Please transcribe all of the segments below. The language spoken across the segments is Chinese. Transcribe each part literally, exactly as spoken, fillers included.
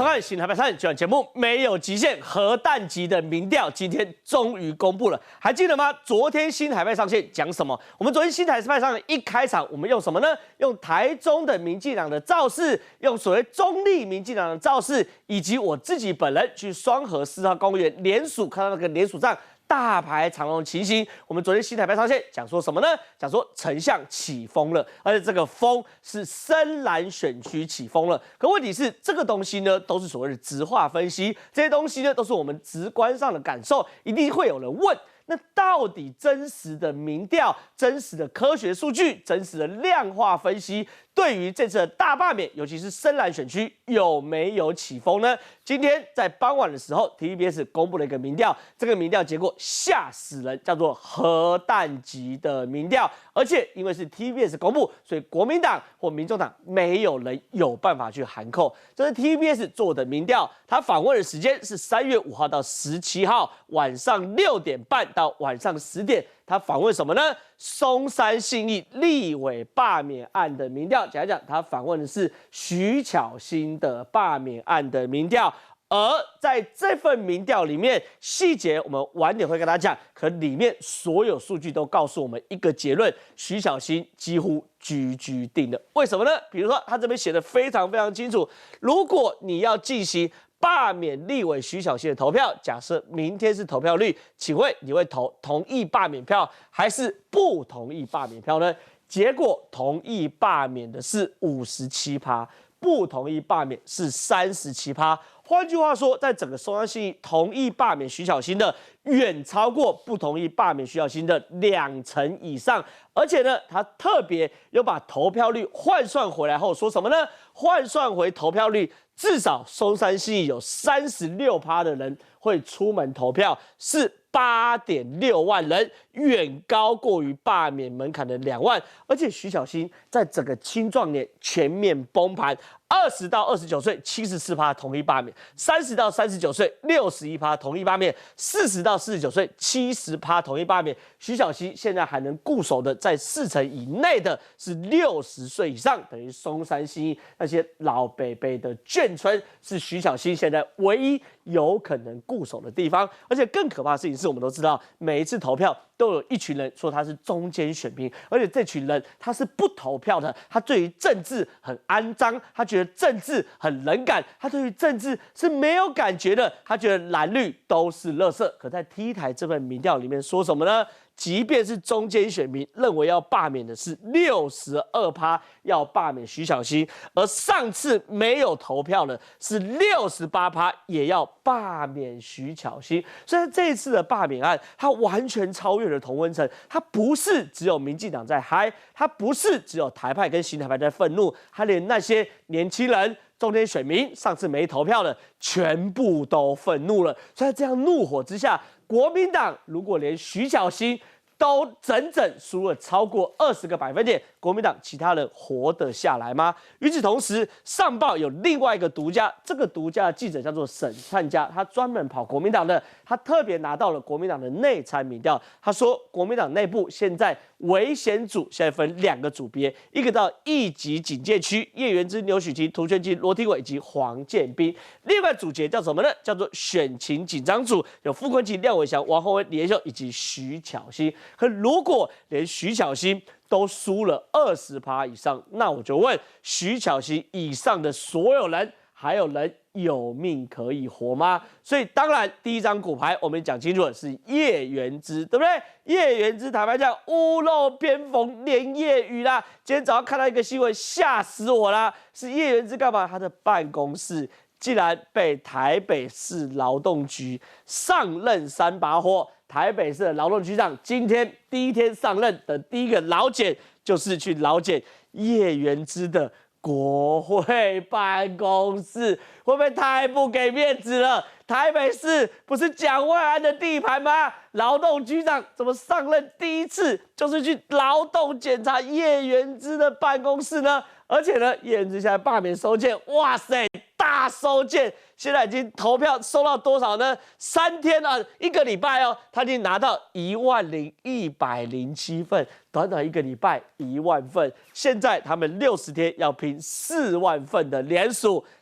收看《新台北三》节目，没有极限核弹级的民调，今天终于公布了，还记得吗？昨天新台北上线讲什么？我们昨天新台北上一开场，我们用什么呢？用台中的民进党的造势，用所谓中立民进党的造势，以及我自己本人去双和四号公园联署，看到那个联署上大排长龙的情形。我们昨天新台北上线讲说什么呢？讲说丞相起风了，而且这个风是深蓝选区起风了。可问题是，这个东西呢，都是所谓的质化分析，这些东西呢，都是我们直观上的感受，一定会有人问。那到底真实的民调、真实的科学数据、真实的量化分析，对于这次的大罢免，尤其是深蓝选区有没有起风呢？今天在傍晚的时候 ，T V B S 公布了一个民调，这个民调结果吓死人，叫做核弹级的民调，而且因为是 T V B S 公布，所以国民党或民众党没有人有办法去函扣。这是 T V B S 做的民调，他访问的时间是三月五号到十七号晚上六点半到晚上十点。他访问什么呢？松山信义立委罢免案的民调，讲一讲他访问的是徐巧芯的罢免案的民调。而在这份民调里面，细节我们晚点会跟大家讲，可里面所有数据都告诉我们一个结论：徐巧芯几乎居居定了。为什么呢？比如说他这边写的非常非常清楚，如果你要进行罢免立委徐巧芯的投票，假设明天是投票率，请问你会投同意罢免票还是不同意罢免票呢？结果同意罢免的是五十七趴，不同意罢免是三十七趴。换句话说，在整个松山信义同意罢免徐巧芯的远超过不同意罢免徐巧芯的两成以上，而且呢，他特别又把投票率换算回来后说什么呢？换算回投票率，至少松山信义有三十六趴的人会出门投票，是八点六万人，远高过于罢免门槛的两万。而且徐巧芯在整个青壮年全面崩盘。二十到二十九岁，七十四趴同意罢免；三十到三十九岁，六十一趴同意罢免；四十到四十九岁，七十趴同意罢免。徐巧芯现在还能固守的，在四成以内的是六十岁以上，等于松山信义那些老北北的眷村，是徐巧芯现在唯一有可能固守的地方。而且更可怕的事情是，我们都知道，每一次投票都有一群人说他是中间选民，而且这群人他是不投票的，他对于政治很肮脏，他觉得政治很冷感，他对于政治是没有感觉的，他觉得蓝绿都是垃圾。可在 T 台这份民调里面说什么呢？即便是中间选民认为要罢免的是六十二趴要罢免徐巧芯，而上次没有投票的是六十八趴也要罢免徐巧芯。所以这一次的罢免案，它完全超越了同温层，它不是只有民进党在嗨，它不是只有台派跟新台派在愤怒，它连那些年轻人、中间选民上次没投票的全部都愤怒了。所以在这样怒火之下，国民党如果连徐巧芯都整整输了超过二十个百分点，国民党其他人活得下来吗？与此同时，上报有另外一个独家，这个独家的记者叫做沈灿家，他专门跑国民党的，他特别拿到了国民党的内参民调，他说国民党内部现在危险组现在分两个组别，一个到一级警戒区，叶元之、刘许琪、涂全基、罗廷伟以及黄建斌；另外组别叫什么呢？叫做选情紧张组，有傅昆萁、廖伟翔、王宏威、李延秀以及徐巧芯。可如果连徐巧芯都输了二十趴以上，那我就问徐巧芯以上的所有人，还有人有命可以活吗？所以当然，第一张骨牌我们讲清楚了，是叶元之，对不对？叶元之坦白讲，屋漏偏逢连夜雨啦。今天早上看到一个新闻，吓死我啦！是叶元之干嘛？他的办公室竟然被台北市劳动局上任三把火。台北市的劳动局长今天第一天上任的第一个劳检，就是去劳检叶元之的国会办公室，会不会太不给面子了？台北市不是蒋万安的地盘吗？劳动局长怎么上任第一次就是去劳动检查叶元之的办公室呢？而且呢，叶元之现在罢免收件，哇塞，大收件！现在已经投票收到多少呢？三天啊，一个礼拜哦，他已经拿到一万零一百零七份，短短一个礼拜一万份。现在他们六十天要拼四万份的联署，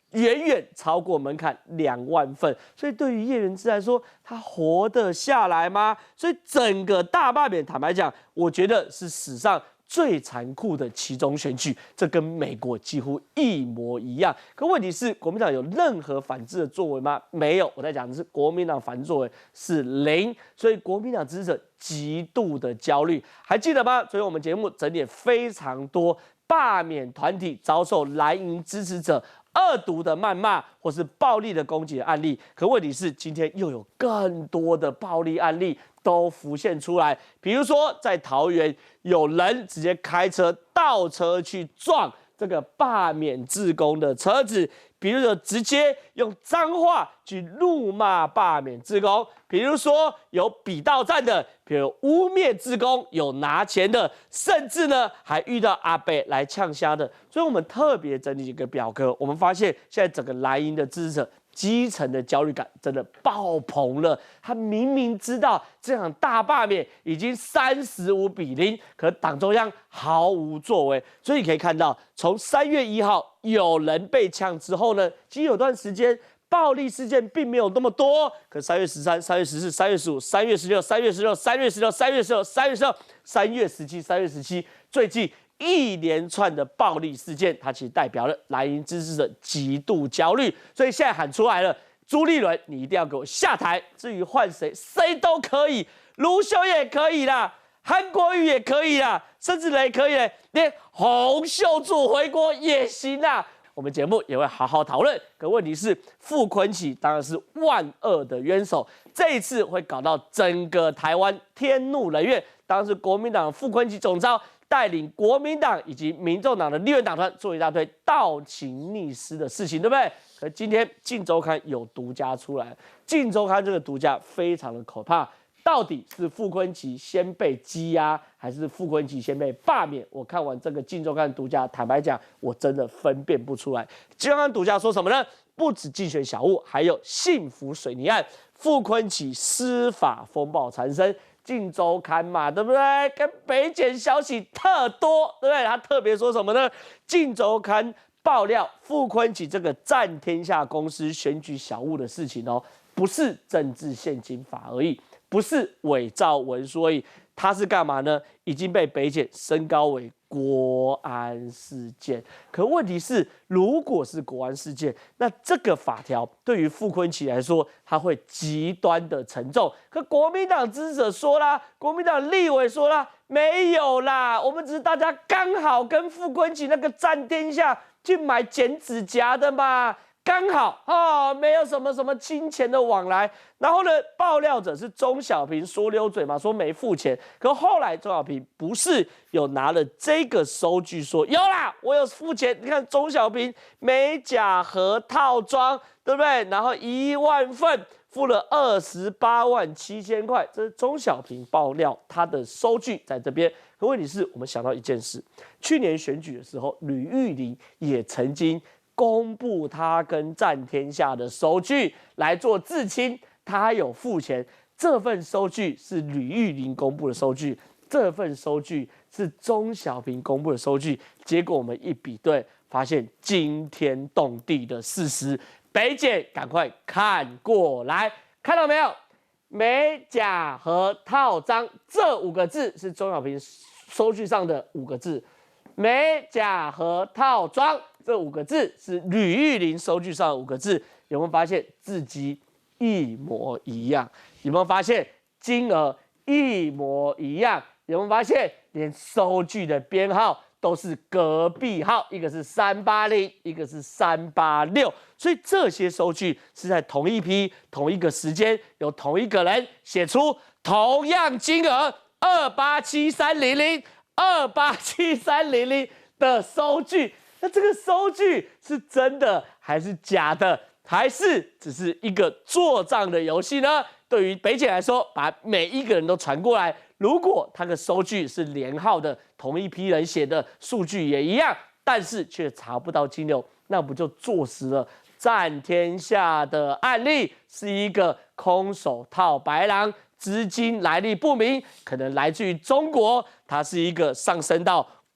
远远超过门槛两万份，所以对于叶元之来说，他活得下来吗？所以整个大罢免，坦白讲，我觉得是史上最残酷的期中选举，这跟美国几乎一模一样。可问题是，国民党有任何反制的作为吗？没有。我在讲的是国民党反制作为是零，所以国民党支持者极度的焦虑。还记得吗？所以我们节目整理非常多罢免团体遭受蓝营支持者恶毒的谩骂或是暴力的攻击的案例。可问题是，今天又有更多的暴力案例都浮现出来，比如说在桃园，有人直接开车倒车去撞这个罢免志工的车子，比如说直接用脏话去怒骂罢免志工，比如说有比道战的，比如污蔑志工，有拿钱的，甚至呢还遇到阿伯来呛虾的。所以我们特别整理一个表格，我们发现现在整个蓝营的支持者基层的焦虑感真的爆棚了。他明明知道这场大罢免已经三十五比零，可党中央毫无作为。所以你可以看到，从三月一号有人被呛之后呢，其实有段时间暴力事件并没有那么多。可三月十三、三月十四、三月十五、三月十六、三月十六、三月十六、三月十六、三月十六、三月十七、三月十七，最近一连串的暴力事件，它其实代表了蓝营支持者极度焦虑，所以现在喊出来了，朱立伦你一定要给我下台，至于换谁，谁都可以，卢秀也可以啦，韩国瑜也可以啦，甚至也可以嘞，连洪秀柱回国也行啦。我们节目也会好好讨论。可问题是，傅昆萁当然是万恶的冤首，这一次会搞到整个台湾天怒人怨。当然是国民党傅昆萁总召带领国民党以及民众党的立院党团做一大堆倒行逆施的事情，对不对？可今天《镜周刊》有独家出来，《镜周刊》这个独家非常的可怕。到底是傅昆萁先被羁押，还是傅昆萁先被罢免？我看完这个《镜周刊》独家，坦白讲，我真的分辨不出来。《镜周刊》独家说什么呢？不止竞选小物，还有幸福水泥案，傅昆萁司法风暴缠身。《镜周刊》嘛，对不对？跟北检消息特多，对不对？他特别说什么呢？《镜周刊》爆料傅昆萁这个占天下公司选举小物的事情哦，不是政治献金法而已。不是伪造文书而已，他是干嘛呢？已经被北检升高为国安事件。可问题是，如果是国安事件，那这个法条对于傅昆萁来说，他会极端的沉重。可国民党支持者说啦，国民党立委说啦，没有啦，我们只是大家刚好跟傅昆萁那个占天下去买剪指甲的嘛。刚好哦，没有什么什么金钱的往来。然后呢，爆料者是钟小平说溜嘴嘛，说没付钱。可后来钟小平不是有拿了这个收据说有啦，我有付钱。你看钟小平美甲盒套装，对不对？然后一万份付了二十八万七千块，这是钟小平爆料他的收据在这边。可问题是我们想到一件事，去年选举的时候，吕玉玲也曾经公布他跟占天下的收据来做自清，他有付钱。这份收据是吕玉玲公布的收据，这份收据是钟小平公布的收据。结果我们一比对，发现惊天动地的事实。北检赶快看过来，看到没有？美甲和套章这五个字是钟小平收据上的五个字，美甲和套装这五个字是吕玉玲收据上的五个字，有没有发现字迹一模一样？有没有发现金额一模一样？有没有发现连收据的编号都是隔壁号，一个是三八零，一个是三八六，所以这些收据是在同一批、同一个时间，由同一个人写出同样金额二八七三零零、二八七三零零的收据。那这个收据是真的还是假的？还是只是一个做账的游戏呢？对于北检来说，把每一个人都传过来，如果他的收据是连号的，同一批人写的数据也一样，但是却查不到金流，那不就坐实了占天下的案例是一个空手套白狼，资金来历不明，可能来自于中国，它是一个上升到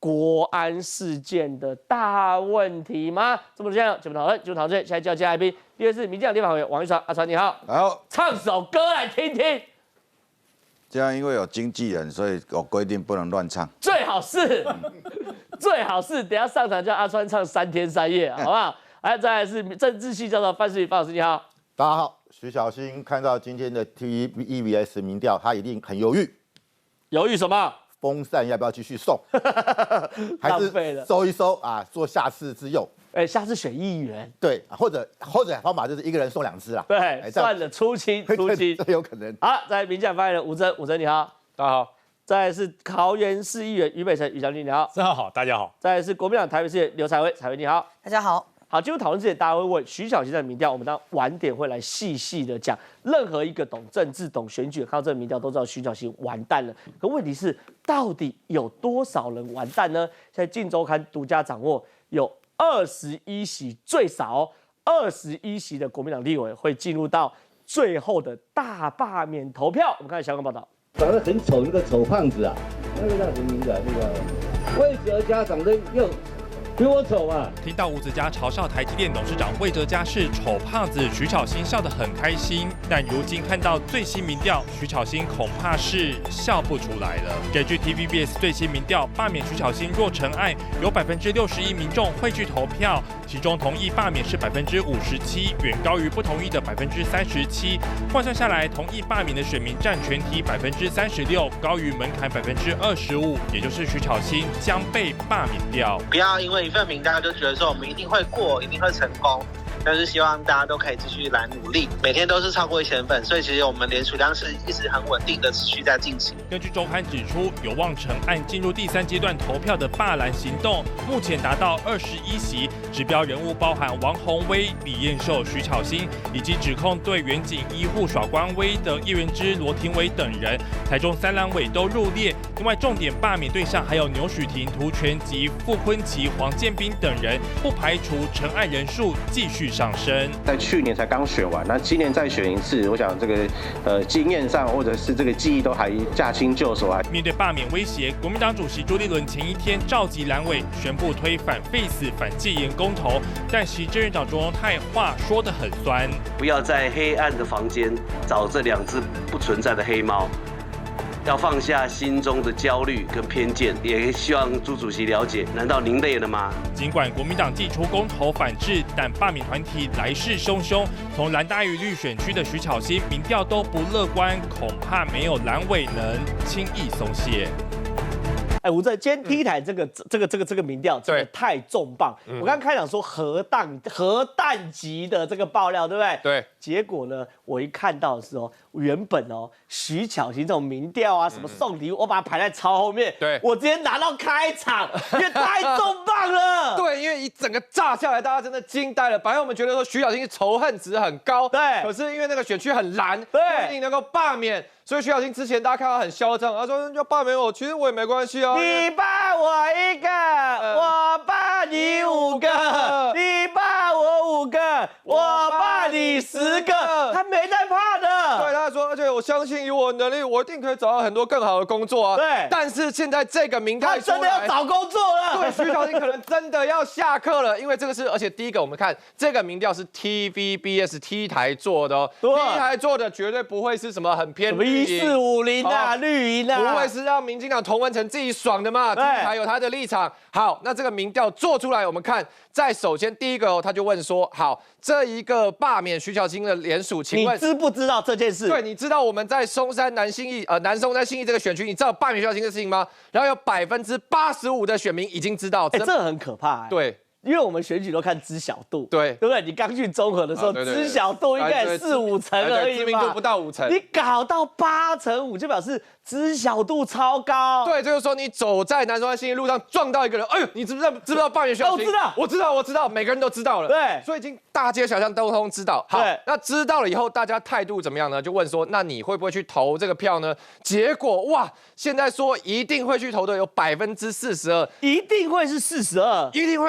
国安事件的大问题吗？这么多现在节目讨论，节目讨论，现在叫接来宾，第二是民进党立法委员王玉川，阿川你好， 好， 唱首歌来听听。 这样因为有经纪人，所以有规定不能乱唱。 最好是，最好是，等一下上场叫阿川唱三天三夜，好不好？来，再来是政治系教授范世宇范老师，你好。 大家好，徐小新看到今天的 T V B S 民调，他一定很犹豫， 犹豫什么？ 风扇要不要继续送，还是收一收啊，做下次之用？ 哎、欸，下次选议员， 对，或者或者方法就是一个人送两支啦。 对，欸、算了，出清出清， 这有可能。 好，在民进党发言人吴峥，吴峥你好， 大家好。 再来是桃园市议员于北辰，于将军你好， 大家好，大家好。 再来是国民党台北市议员刘彩薇，彩薇你好， 大家好。 好，进入讨论之前，大家会问徐小新的民调，我们当晚点会来细细的讲。任何一个懂政治、懂选举，看到这个民调都知道徐小新完蛋了。可问题是，到底有多少人完蛋呢？现在《镜周刊》独家掌握，有二十一席，最少二十一席的国民党立委会进入到最后的大罢免投票。我们看相关报道。 长得很丑那个丑胖子啊，那个叫什么名字啊？那个魏哲家长得又。比我丑嘛！ 听到吴泽嘉嘲笑台积电董事长魏哲嘉是丑胖子，徐巧芯笑得很开心。但如今看到最新民调，徐巧芯恐怕是笑不出来了。根据 T V B S 最新民调，罢免徐巧芯若成案，有百分之六十一民众会去投票，其中同意罢免是百分之五十七，远高于不同意的百分之三十七。换算下来，同意罢免的选民占全体百分之三十六，高于门槛百分之二十五，也就是徐巧芯将被罢免掉。 不要因为一份名单就觉得说我们一定会过，一定会成功，但是希望大家都可以继续来努力，每天都是超过一千份，所以其实我们联署量是一直很稳定的持续在进行。 根据周刊指出，有望成案进入第三阶段投票的罢蓝行动，目前达到二十一席，指标人物包含王宏威、李彦秀、徐巧芯，以及指控对远景医护耍官威的叶元之、罗廷伟等人，台中三郎委都入列。另外，重点罢免对象还有牛许婷、涂全及傅昆萁、黄建斌等人，不排除成案人数继续上升。 在去年才刚选完，那今年再选一次，我想这个呃经验上或者是这个记忆都还驾轻就熟。 面对罢免威胁，国民党主席朱立伦前一天召集蓝委，宣布推反废死、反戒严公投，但其正院长卓荣泰话说得很酸， 不要在黑暗的房间找这两只不存在的黑猫。要放下心中的焦虑跟偏见，也希望朱主席了解，难道您累了吗？ 尽管国民党祭出公投反制，但罢免团体来势汹汹，从蓝大于绿选区的徐巧芯民调都不乐观，恐怕没有蓝委能轻易松懈。 哎，吴峥，今天 T 台这个、嗯、这个这个这个民调真的太重磅。嗯、我刚刚开场说核弹核弹级的这个爆料，对不对？ 对。 结果呢，我一看到的时候，原本哦徐巧芯这种民调啊，什么送礼物，嗯、我把它排在超后面。 对。 我直接拿到开场，因为太重磅了。 对，因为一整个炸下来，大家真的惊呆了。本来我们觉得说徐巧芯仇恨值很高， 对。 可是因为那个选区很蓝， 对， 不一定能够罢免。所以徐巧芯之前大家看到很嚣张，他说要罢免我，其实我也没关系啊。 你罢我一个，呃、我罢你五个；你罢我五个，我罢你十个。他没在怕的。 对，他说，而且我相信以我能力，我一定可以找到很多更好的工作啊。 对。 但是现在这个民调他真的要找工作了。 对，徐巧芯可能真的要下课了，因为这个是，而且第一个我们看这个民调是 T V B S T 台做的哦 ，T 台做的绝对不会是什么很偏。 一四五零啊，绿营啊， 不会是让民进党同文成自己爽的嘛？对，还有他的立场。好，那这个民调做出来，我们看，在首先第一个哦，他就问说，好，这一个罢免徐巧芯的联署，请问你知不知道这件事？ 对，你知道我们在松山南信义呃南松山信义这个选区，你知道罢免徐巧芯的事情吗？然后有百分之八十五的选民已经知道， 哎、欸，这很可怕、欸。 对。 因为我们选举都看知晓度， 对对不对？你刚去综合的时候，知晓度应该四五成而已嘛， 知名度不到五成。 你搞到八成五，就表示知晓度超高。 对，就是说你走在南松山信义路上撞到一个人，哎呦，你知不知道？知不知道罢免徐巧芯？ 我知道， 我知道，我知道，每个人都知道了。 对， 所以已经大街小巷都通知道。好，那知道了以后，大家态度怎么样呢？就问说，那你会不会去投这个票呢？结果哇，现在说一定会去投的有百分之四十二， 一定会是四十二， 一定会，因为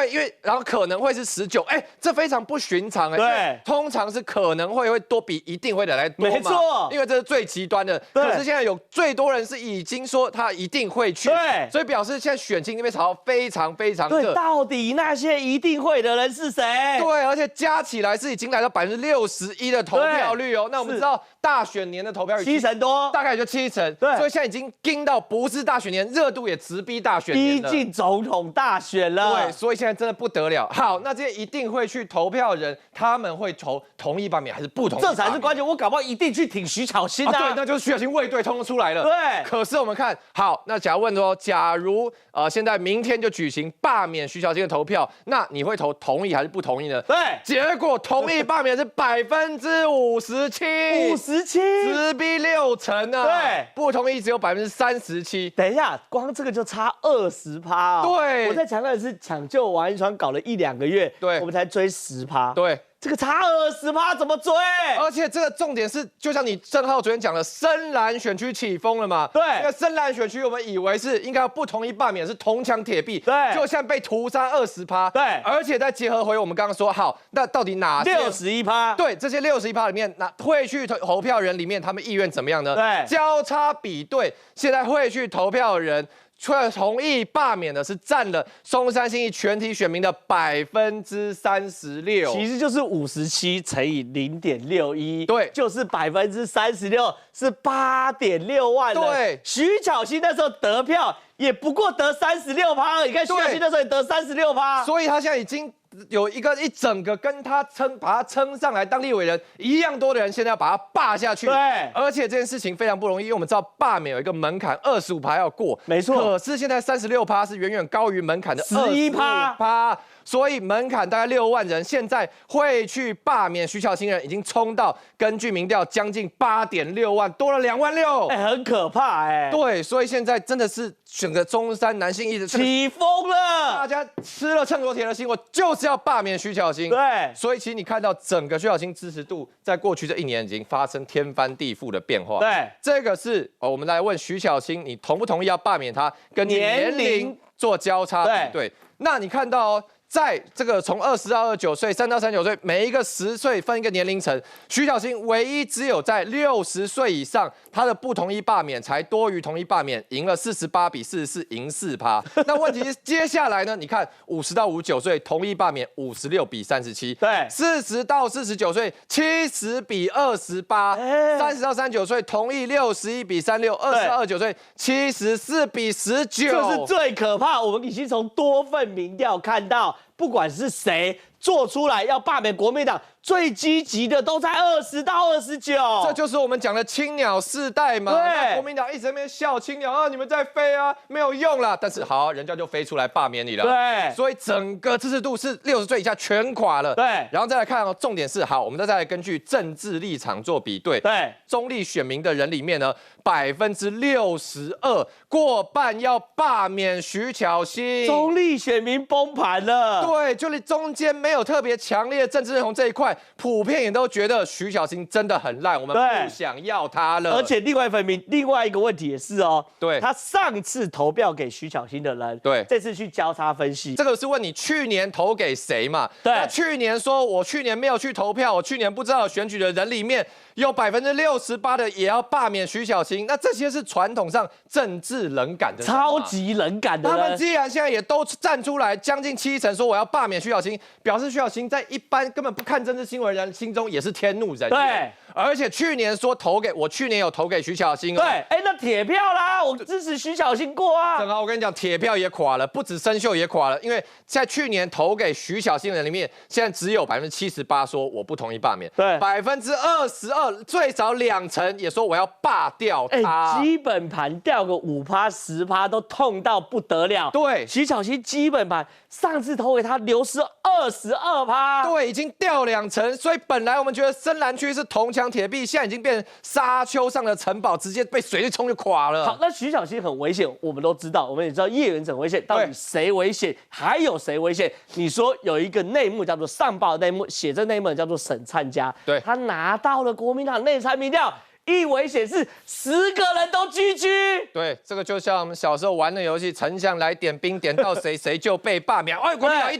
然后可能会是十九，哎，这非常不寻常哎。 对， 通常是可能会会多比一定会的来多嘛。 没错， 因为这是最极端的。可是现在有最多人是已经说他一定会去， 对， 所以表示现在选情那边吵非常非常热。 对，到底那些一定会的人是谁？ 对，而且加起来是已经来到百分之六十一的投票率哦。那我们知道大选年的投票率七成多， 大概也就七成。 对， 所以现在已经盯到不是大选年，热度也直逼大选年了， 逼近总统大选了。 对，所以现在真的不得了。好，那这些一定会去投票的人，他们会投同意罢免还是不同意？ 这才是关键。我搞不好一定去挺徐巧芯啊。 对，那就是徐巧芯卫队通通出来了。 对。 可是我们看好，那假如问说，假如呃现在明天就举行罢免徐巧芯的投票，那你会投同意还是不同意呢？ 对。 结果同意罢免是百分之五十七， 五十七， 直逼六成啊。 对。 不同意只有百分之三十七。 等一下，光这个就差二十趴。 对。 我在强调的是，抢救王一川搞了一两个月， 对， 我们才追十趴。 对。 这个差二十趴怎么追？ 而且这个重点是，就像你郑浩昨天讲的，深蓝选区起风了嘛？ 对， 因为深蓝选区我们以为是应该要不同意罢免是铜墙铁壁， 对， 就像被屠杀二十趴， 对， 而且再结合回我们刚刚说，好，那到底哪六十一趴？ 对，这些六十一趴里面，那会去投票人里面，他们意愿怎么样呢？ 对， 交叉比对，现在会去投票的人。却同意罢免的是占了松山信义全体选民的百分之三十六， 其实就是五十七乘以零点六一， 对， 就是百分之三十六，是八点六万人。 对， 徐巧芯那时候得票也不过得三十六趴而已，你看徐巧芯那时候也得三十六趴， 所以他现在已经。有一个一整个跟他撑把他撑上来当立委人一样多的人，现在要把他罢下去。 对， 而且这件事情非常不容易，因为我们知道罢免有一个门槛，二十五趴要过， 没错。 可是现在三十六趴是远远高于门槛的十一趴， 所以门槛大概六万人，现在会去罢免徐巧芯人已经冲到根据民调将近八点六万，多了两万六， 哎，很可怕哎。 对，所以现在真的是整个中山南信义的起风了， 大家吃了秤砣铁了心，我就是要罢免徐巧芯。 对， 所以其实你看到整个徐巧芯支持度在过去这一年已经发生天翻地覆的变化。 对， 这个是哦，我们来问徐巧芯，你同不同意要罢免他？跟年龄做交叉比对。那你看到哦。在这个从二十到二十九岁，三到三十九岁，每一个十岁分一个年龄层，徐巧芯唯一只有在六十岁以上，他的不同意罢免才多于同意罢免，赢了四十八比四十四，赢四趴。那问题是接下来呢？你看五十到五十九岁同意罢免五十六比三十七， 对， 四十到四十九岁七十比二十八，三十到三十九岁同意六十一比三六，二十到二十九岁七十四比十九， 这是最可怕。我们已经从多份民调看到。不管是谁做出来要罢免国民党，最积极的都在二十到二十九， 这就是我们讲的青鸟世代嘛。对，国民党一直在那边笑青鸟啊，你们在飞啊，没有用啦。但是好，人家就飞出来罢免你了。 对， 所以整个支持度是六十岁以下全垮了。 对， 然后再来看哦，重点是好，我们再来根据政治立场做比对。 对， 中立选民的人里面呢，百分之六十二过半要罢免徐巧芯， 中立选民崩盘了。 对，就是中间没有特别强烈政治认同这一块，普遍也都觉得徐巧芯真的很烂，我们不想要他了。 而且另外一份民，另外一个问题也是哦， 对， 他上次投票给徐巧芯的人， 对， 这次去交叉分析， 这个是问你去年投给谁嘛？ 对， 那去年说我去年没有去投票，我去年不知道选举的人里面有百分之六十八的也要罢免徐巧芯，那这些是传统上政治冷感的人， 超级冷感的人。 他们既然现在也都站出来，将近七成说我要罢免徐巧芯，表示徐巧芯在一般根本不看政治新闻的人心中也是天怒人怨。 对， 而且去年说投给我，去年有投给徐巧芯。 对，哎，那铁票啦，我支持徐巧芯过啊。 正好我跟你讲，铁票也垮了，不止生锈也垮了，因为在去年投给徐巧芯的人里面，现在只有百分之七十八说我不同意罢免， 对， 百分之二十二，最少两成也说我要罢掉他。 哎，基本盘掉个五趴十趴都痛到不得了。 对， 徐巧芯基本盘上次投给他流失二十二趴， 对，已经掉两成，所以本来我们觉得深蓝区是铜墙铁壁，现在已经变成沙丘上的城堡，直接被水一冲就垮了。 好，那徐巧芯很危险，我们都知道，我们也知道叶元稹危险，到底谁危险，还有谁危险？你说有一个内幕叫做上报内幕，写这内幕叫做沈灿家， 对， 他拿到了国民党内参民调。一危险是十个人都居居， 对，这个就像我们小时候玩的游戏，丞相来点兵，点到谁谁就被罢免。哎，国民党一点，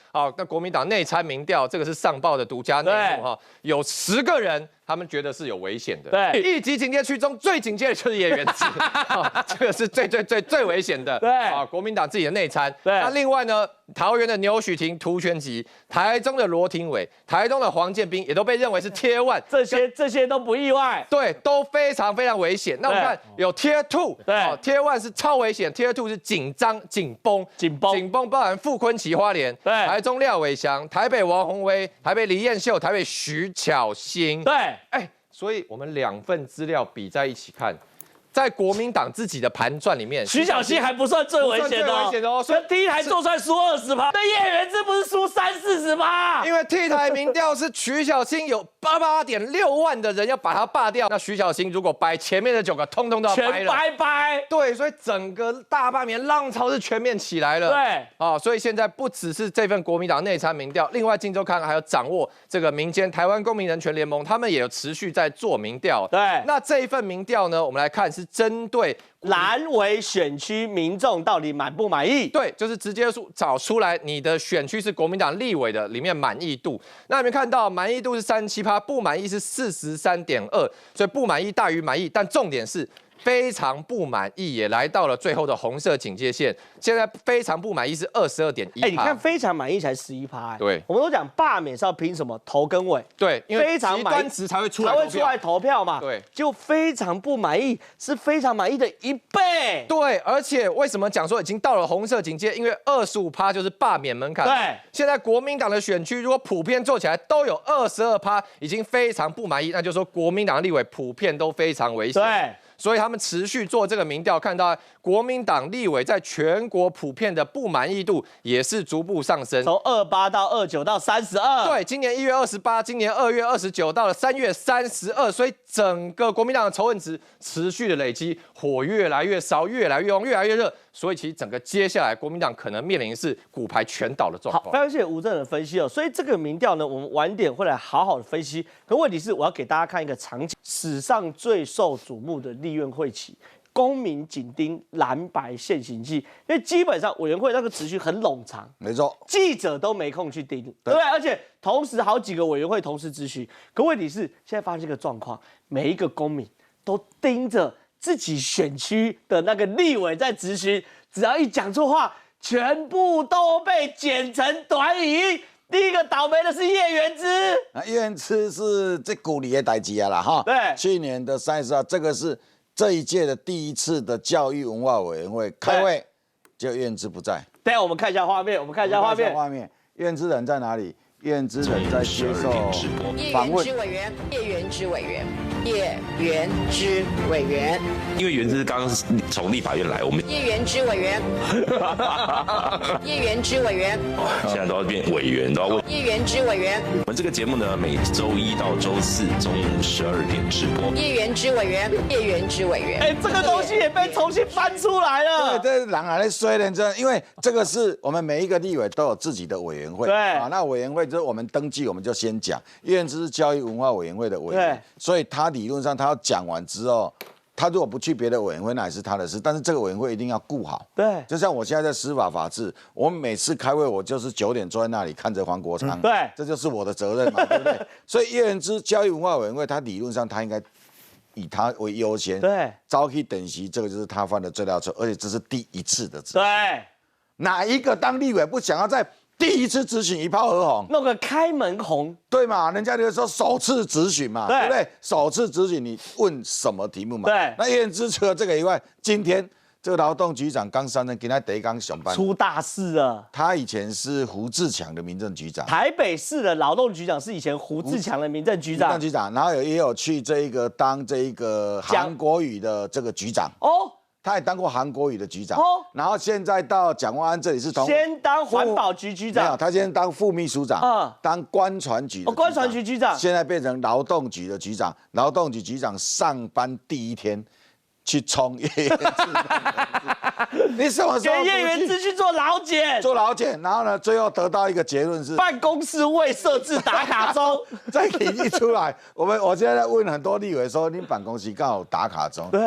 好，那国民党内参民调，这个是上报的独家内幕哈，有十个人。他们觉得是有危险的， 对， 一级警戒区中最警戒的就是叶元之，哦，这个是最最最最危险的， 对， 啊，国民党自己的内参， 对， 那另外呢，桃园的牛许婷、涂全吉，台中的罗廷伟，台东的黄建斌，也都被认为是 Tier One， 这些这些都不意外， 对，都非常非常危险。那我们看有 Tier Two， 对， 哦 ，Tier One 是超危险 ，Tier Two 是紧张、紧绷、 紧绷、 紧绷，包含傅昆萁、花莲， 对， 台中廖伟翔，台北王宏威，台北李彦秀，台北徐巧芯， 对， 哎。所以我们两份资料比在一起看，在国民党自己的盘算里面， 徐巧芯还不算最危险的， 危险的哦。 所以 T 台做出来输二十趴，那叶元之不是输三四十趴？ 因为 T 台民调是徐巧芯有八八点六万的人要把它罢掉，那徐巧芯如果掰前面的九个，通通都要掰了， 全掰掰。 对，所以整个大罢免浪潮是全面起来了。 对， 啊、哦，所以现在不只是这份国民党内参民调，另外《镜周刊》还有掌握这个民间台湾公民人权联盟，他们也有持续在做民调。 对， 那这一份民调呢，我们来看是针对蓝委选区民众到底满不满意？ 对，就是直接找出来你的选区是国民党立委的里面满意度。那你们看到满意度是三十七趴，不满意是四十三点二，所以不满意大于满意。但重点是非常不满意也来到了最后的红色警戒线，现在非常不满意是二十二点一。 哎，你看非常满意才十一趴。 对， 我们都讲罢免是要凭什么头跟尾？ 对，因为非常满意值才会出来才会出来投票嘛。 对， 就非常不满意是非常满意的一倍。 对，而且为什么讲说已经到了红色警戒？因为二十五趴就是罢免门槛。 对， 现在国民党的选区如果普遍做起来都有二十二趴，已经非常不满意，那就是说国民党的立委普遍都非常危险。 对。 所以他们持续做这个民调，看到国民党立委在全国普遍的不满意度也是逐步上升， 从二八到二九到三十二。 对，今年一月二十八，今年二月二十九，到了三月三十二，所以整个国民党的仇恨值持续的累积，火越来越烧，越来越旺，越来越热。所以其实整个接下来国民党可能面临的是骨牌全倒的状况。 好，非常谢谢吴正的分析哦。所以这个民调呢，我们晚点会来好好的分析。可问题是，我要给大家看一个场景：史上最受瞩目的立院会期，公民紧盯蓝白现行记，因为基本上委员会那个程序很冗长， 没错， 记者都没空去盯，对不对？而且同时好几个委员会同时咨询。可问题是，现在发生一个状况，每一个公民都盯着自己选区的那个立委在质询，只要一讲错话，全部都被剪成短语音。第一个倒霉的是叶元之， 啊，叶元之是这股里的代志啊啦哈。 对， 去年的三十号，这个是这一届的第一次的教育文化委员会开会，就叶元之不在。 等一下我们看一下画面，我们看一下画面。 画面，叶元之人在哪里？叶元之人在接受访问。 叶元之委员，叶元之委员，叶元之委员。 因为元之刚刚是从立法院来，我们叶元之委员，叶元之委员， 现在都要变委员，都要问叶元之委员。 我们这个节目呢，每周一到周四中午十二点直播。 叶元之委员，叶元之委员。 哎，这个东西也被重新翻出来了。 对，这狼来衰人真，因为这个是我们每一个立委都有自己的委员会。 对啊，那委员会就是我们登记，我们就先讲。叶元之是教育文化委员会的委员，所以他理论上他要讲完之后。他如果不去别的委员会，那也是他的事。但是这个委员会一定要顾好。 对， 就像我现在在司法法制，我每次开会，我就是九点坐在那里看着黄国昌。 嗯、对， 这就是我的责任嘛，对不对？所以叶元之教育文化委员会，他理论上他应该以他为优先。 对， 招去等席，这个就是他犯的最大错，而且这是第一次的质询。 对， 哪一个当立委不想要在第一次质询一炮而红， 弄个开门红， 对嘛？人家就说首次质询嘛， 对, 对不对？首次质询你问什么题目嘛？ 对。 那叶元之除了这个以外，今天这个劳动局长刚上任，给他第一刚上班， 出大事了。 他以前是胡志强的民政局长， 台北市的劳动局长是以前胡志强的民政局长， 民政局长，然后也有去这一个当这一个韩国瑜的这个局长哦。 他也当过韩国瑜的局长，哦，然后现在到蒋万安这里是从先当环保局局长， 没有，他先当副秘书长，嗯，当观传局的， 哦，观传局局长， 现在变成劳动局的局长，劳动局局长上班第一天去冲叶元之，你什么时候给叶元之去做劳检， 做劳检，然后呢，最后得到一个结论是办公室未设置打卡钟， 再提一出来，我们我现在在问很多立委说，你办公室刚好打卡钟， 对。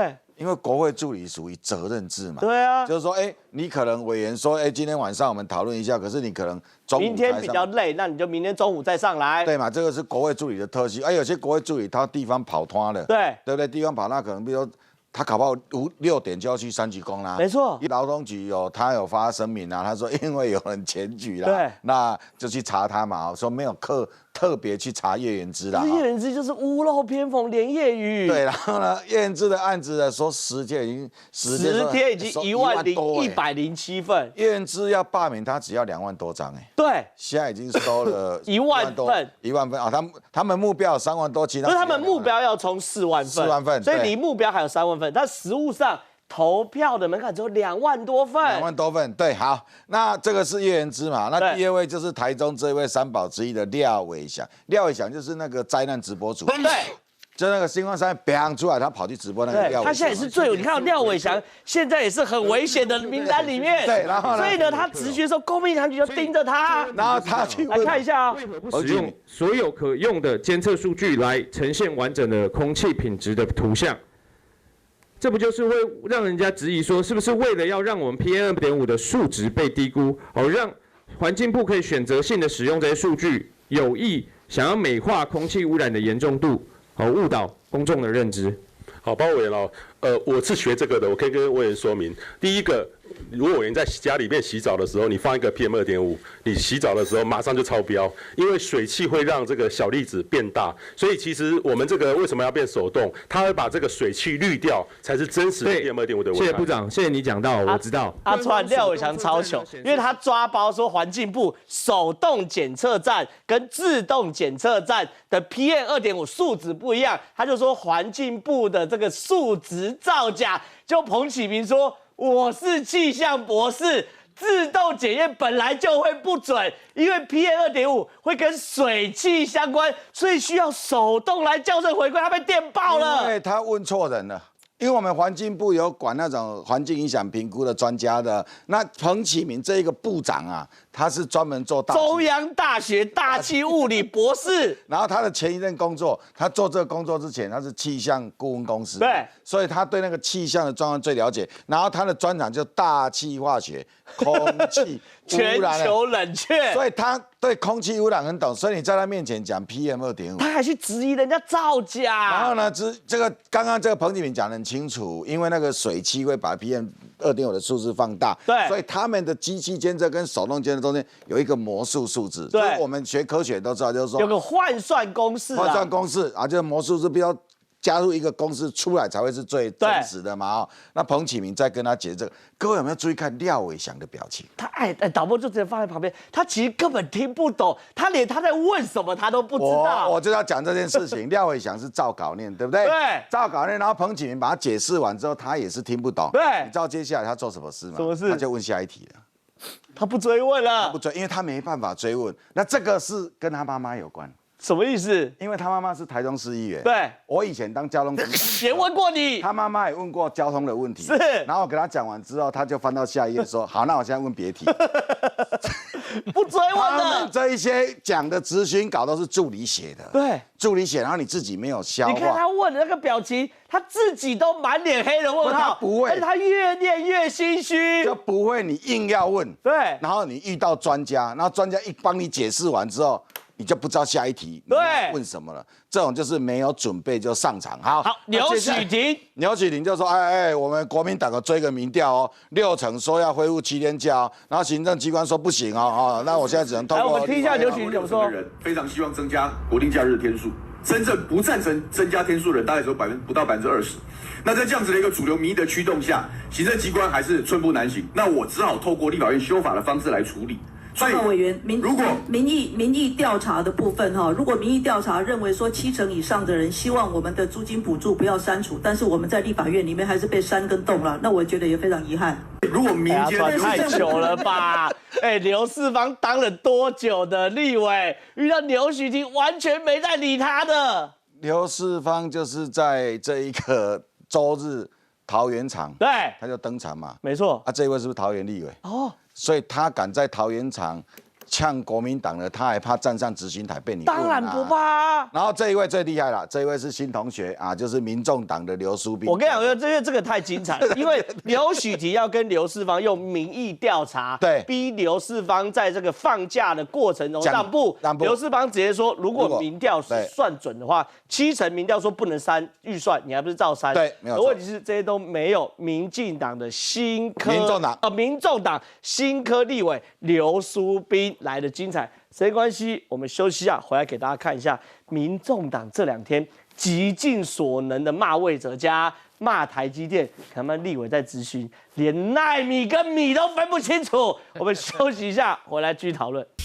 因为国会助理属于责任制嘛。 对啊， 就是说，哎，你可能委员说，哎，今天晚上我们讨论一下，可是你可能中午明天比较累，那你就明天中午再上来。 对嘛，这个是国会助理的特性。哎，有些国会助理他地方跑摊了， 对， 对不对？地方跑，那可能比如说。他搞不好五六点就要去三局宫啦， 没错。 劳动局有他有发声明啊，他说因为有人检举啦， 对， 那就去查他嘛，说没有特特别去查叶元之啦。 叶元之就是屋漏偏逢连夜雨。 对，然后呢，叶元之的案子呢，说十天已经十天已经一万零一百零七份。 叶元之要罢免他只要两万多张哎， 对， 现在已经收了一万份， 一万份啊，他们他们目标有三万多，其他不是他们目标要冲四万份， 四万份， 所以离目标还有三万份，但实务上。投票的门槛只有两万多份， 两万多份，对，好，那这个是叶元之嘛，那第二位就是台中这一位三宝之一的廖伟翔，廖伟翔就是那个灾难直播主， 对， 就那个星光山砰出来，他跑去直播那个廖伟翔， 他现在也是最有，你看廖伟翔现在也是很危险的名单里面， 对，然后所以呢，他质询的时候，公民党局就盯着他， 然后他去来看一下啊， 不使用所有可用的监测数据来呈现完整的空气品质的图像。这不就是会让人家质疑说，是不是为了要让我们 P M 二点五 的数值被低估，哦，让环境部可以选择性的使用这些数据，有意想要美化空气污染的严重度，哦，误导公众的认知。 好，包委员哦，呃，我是学这个的，我可以跟委员说明。第一个，如果委员在家里面洗澡的时候，你放一个 P M 二点五，你洗澡的时候马上就超标，因为水汽会让这个小粒子变大，所以其实我们这个为什么要变手动？它会把这个水汽滤掉，才是真实的 P M 二点五的危害。 谢谢部长，谢谢你讲到，我知道。 阿川廖伟翔超糗，因为他抓包说环境部手动检测站跟自动检测站的 P M 二点五数值不一样，他就说环境部的这个数值造假。就彭启明说我是气象博士，自动检验本来就会不准，因为 P M 二点五 会跟水汽相关，所以需要手动来校正回归。他被电爆了， 因为他问错人了。因为我们环境部有管那种环境影响评估的专家的，那彭启明这一个部长啊，他是专门做大中央大学大气物理博士， 然后他的前一任工作，他做这个工作之前，他是气象顾问公司， 对， 所以他对那个气象的状况最了解。然后他的专长就大气化学、空气全球冷却， 所以他对空气污染很懂。所以你在他面前讲 P M 二点五， 他还去质疑人家造假。 然后呢，这这个刚刚这个彭启明讲得很清楚，因为那个水汽会把 P M 二点五 的数字放大， 对， 所以他们的机器监测跟手动监测中间有一个魔术数字， 对， 就是我们学科学都知道，就是说有个换算公式、啊， 换算公式啊，就是魔术是比较加入一个公式出来才会是最真实的嘛。哦，那彭启明再跟他解这个，各位有没有注意看廖伟翔的表情？ 他哎哎，导播就直接放在旁边，他其实根本听不懂，他连他在问什么他都不知道。 我, 我就要讲这件事情，廖伟翔是照稿念，对不对？ 对， 照稿念，然后彭启明把他解释完之后，他也是听不懂。 对， 你知道接下来他做什么事吗？ 什么事？ 他就问下一题了。 他不追问了， 他不追，因为他没办法追问。那这个是跟他妈妈有关。 什么意思？ 因为他妈妈是台中市议员。 对， 我以前当交通局也问过你， 他妈妈也问过交通的问题。 是， 然后我给他讲完之后，他就翻到下一页说：“好，那我现在问别题。” 不追问的。 他们这一些讲的质询稿都是助理写的， 对， 助理写，然后你自己没有消化。 你看他问的那个表情，他自己都满脸黑的问号， 他不会， 但是他越念越心虚， 就不会。你硬要问， 对， 然后你遇到专家，然后专家一帮你解释完之后，你就不知道下一题对问什么了。这种就是没有准备就上场。好， 好，刘许婷， 刘许婷就说：“哎哎，我们国民党有追个民调哦，六成说要恢复七天假哦，然后行政机关说不行哦，哦，那我现在只能通过。” 来，我们听一下刘许婷怎么说。 人非常希望增加国定假日的天数，真正不赞成增加天数的人大概只有百分不到百分之二十。那在这样子的一个主流民意的驱动下，行政机关还是寸步难行。那我只好透过立法院修法的方式来处理。 所以，委员，民如果民意民意调查的部分哈，如果民意调查认为说七成以上的人希望我们的租金补助不要删除，但是我们在立法院里面还是被删跟动了，那我觉得也非常遗憾。 如果民间太久了吧？哎，刘世芳当了多久的立委，遇到刘许婷完全没在理他的。 刘世芳就是在这一个周日桃园场， 对， 他就登场嘛， 没错。 啊，这一位是不是桃园立委？ 哦。 所以他敢在桃园场呛国民党的，他还怕站上执行台被你问、啊？ 当然不怕啊。 然后这一位最厉害了，这一位是新同学啊，就是民众党的刘淑彬。 我跟你讲，这个这个太精彩了，因为刘许提要跟刘世芳用民意调查， 对， 逼刘世芳在这个放假的过程中让步。让步。刘世芳直接说，如果民调算准的话，七成民调说不能删预算，你还不是照删？ 对，没有错。 问题是这些都没有民进党的新科， 民众党呃，民众党新科立委刘淑彬来的精彩。谁关系？我们休息一下，回来给大家看一下，民众党这两天极尽所能的骂魏哲家，骂台积电，他们立委在质询，连奈米跟米都分不清楚。我们休息一下，回来继续讨论。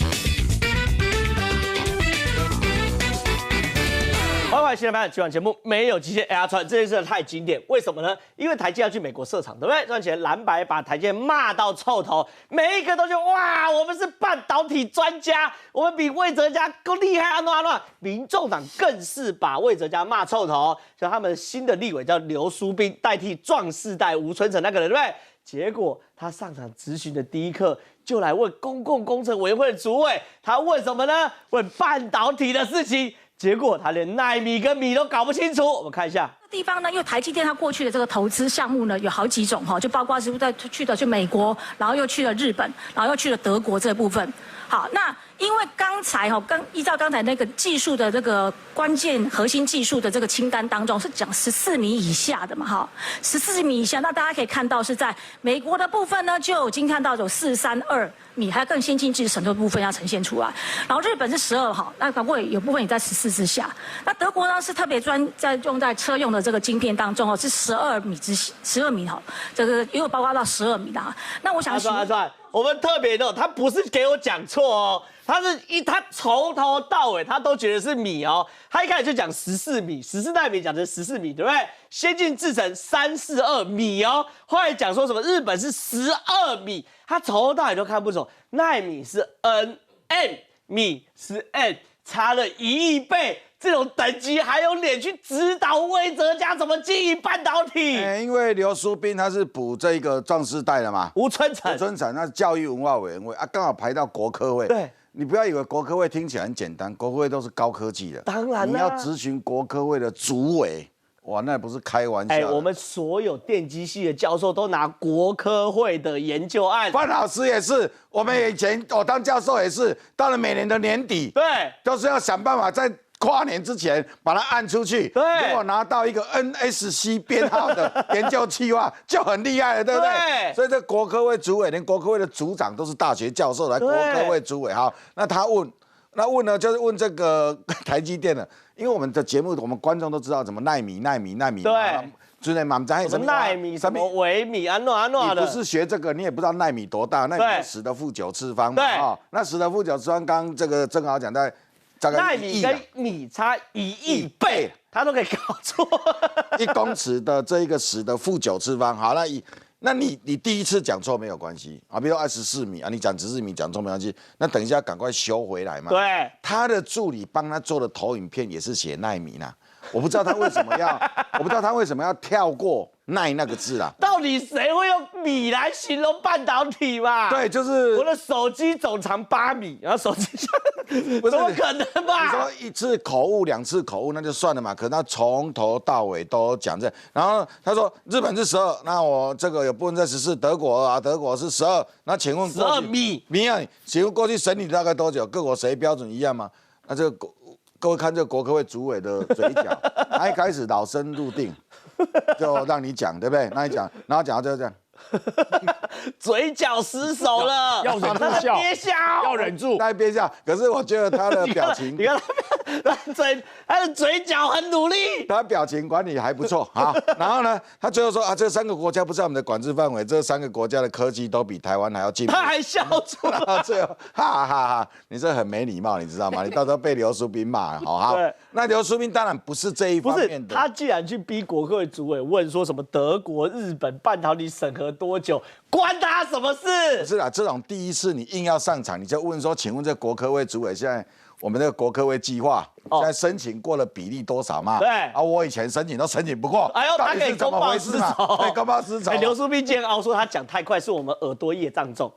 欢迎回来，新的版今晚节目没有极限 A R 传，这件事太经典，为什么呢？因为台积要去美国设厂，对不对？赚钱，蓝白把台积骂到臭头，每一个都觉得哇，我们是半导体专家，我们比魏哲家更厉害啊！乱乱，民众党更是把魏哲家骂臭头，像他们新的立委叫刘淑彬，代替壮世代吴春成那个人，对不对？结果他上场质询的第一课就来问公共工程委员会的主委，他问什么呢？问半导体的事情。结果他连奈米跟米都搞不清楚，我们看一下。 地方呢，因为台积电它过去的这个投资项目呢有好几种哈，就包括是不是在去的去美国，然后又去了日本，然后又去了德国这部分。好，那因为刚才哈，刚依照刚才那个技术的这个关键核心技术的这个清单当中是讲十四米以下的嘛哈，十四米以下，那大家可以看到是在美国的部分呢就已经看到有四三二米，还有更先进技术程度的部分要呈现出来。然后日本是十二哈，那包括有部分也在十四之下。那德国呢是特别专在用在车用的这个晶片当中哦，是十二米之十二米哈，这个也有包括到十二米的哈。那我想阿川阿川，我们特别的，他不是给我讲错哦，他是一他从头到尾他都觉得是米哦，他一开始就讲十四米，十四奈米讲成十四米，对不对？先进制程三四二米哦，后来讲说什么日本是十二米，他从头到尾都看不懂，奈米是 N M， 米是 N， 差了一亿倍。这种等级还有脸去指导魏哲家怎么经营半导体？ 欸、因为刘淑彬他是补这个壮世代的嘛， 吴春成， 吴春成那是教育文化委员会啊，刚好排到国科会。 对， 你不要以为国科会听起来很简单，国科会都是高科技的。 当然啦， 你要咨询国科会的主委，哇，那不是开玩笑的。哎、 欸，我们所有电机系的教授都拿国科会的研究案， 范老师也是，我们以前我当教授也是，到了每年的年底， 对， 都是要想办法在跨年之前把它按出去， 对， 如果拿到一个 N S C 编号的研究计划，就很厉害了，对不对？ 对。 所以这国科会主委，连国科会的组长都是大学教授来国科会主委。好，那他问，那问呢，就是问这个台积电的，因为我们的节目，我们观众都知道怎么奈米、奈米、奈米。 对。 之类嘛，咱什么奈米、什么微米、安诺安诺的。 你不是学这个，你也不知道奈米多大，那你是十的负九次方嘛。对。哦，那十的负九次方，刚刚这个正好讲在。 奈米跟米差一亿倍，他都可以搞错。 一公尺的这一个十的负九次方，好，那一，那你你第一次讲错没有关系啊，比如说二十四米啊，你讲十四米讲错没关系，那等一下赶快修回来嘛。 对， 他的助理帮他做的投影片也是写奈米呢，我不知道他为什么要，我不知道他为什么要跳过奈那个字啦。 到底谁会用米来形容半导体嘛？ 对，就是我的手机总长八米，然后手机怎么可能吧？ 你说一次口误，两次口误那就算了嘛，可是他从头到尾都讲这，然后他说日本是十二，那我这个有部分在十四，德国啊，德国是十二，那请问十二米米啊？请问过去审理大概多久？各国谁标准一样吗？那这个各位看这个国科会主委的嘴角，他一开始老生入定，就让你讲，对不对？让你讲，然后讲到最后这样。 嘴角失手了， 要忍住笑， 憋笑， 要忍住， 他憋笑。可是我觉得他的表情， 你看他嘴，他的嘴角很努力， 他表情管理还不错啊。然后呢，他最后说啊，这三个国家不在我们的管制范围，这三个国家的科技都比台湾还要进步。 他还笑出来， 然后最后哈哈哈，你这很没礼貌，你知道吗？你到时候被刘淑彬骂，好好。那刘淑彬当然不是这一方面的， 他既然去逼国科会主委问说什么德国、日本半导体审核多久，关他什么事？ 不是啦，这种第一次你硬要上场，你就问说，请问这国科会主委现在我们这个国科会计划现在申请过了比例多少嘛？ 对啊，我以前申请都申请不过， 哎呦，他可以公报私仇， 对，公报私仇。 刘淑彬煎熬说他讲太快，是我们耳朵业障重。